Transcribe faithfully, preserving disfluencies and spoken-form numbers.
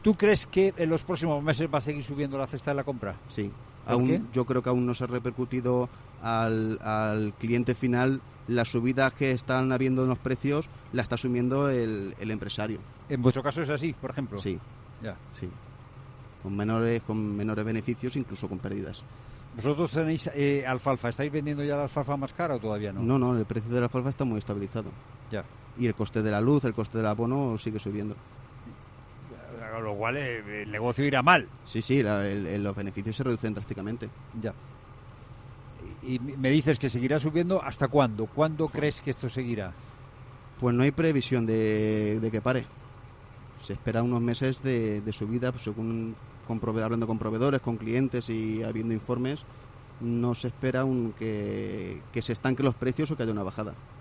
¿Tú crees que en los próximos meses va a seguir subiendo la cesta de la compra? Sí. ¿Por Aún, qué? yo creo que aún no se ha repercutido al, al cliente final las subidas que están habiendo en los precios, la está asumiendo el, el empresario. En vuestro caso es así, por ejemplo. Sí, Ya. sí. Con menores, con menores beneficios, incluso con pérdidas. ¿Vosotros tenéis eh, alfalfa? ¿Estáis vendiendo ya la alfalfa más cara o todavía no? No, no, el precio de la alfalfa está muy estabilizado. Ya. Y el coste de la luz, el coste del abono sigue subiendo. Con lo cual eh, el negocio irá mal. Sí, sí, la, el, el, los beneficios se reducen drásticamente. Ya. Y, y me dices que seguirá subiendo, ¿hasta cuándo? ¿Cuándo crees que esto seguirá? Pues no hay previsión de, de que pare. Se espera unos meses de, de subida, pues según con prove- hablando con proveedores, con clientes y habiendo informes, no se espera un, que, que se estanquen los precios o que haya una bajada.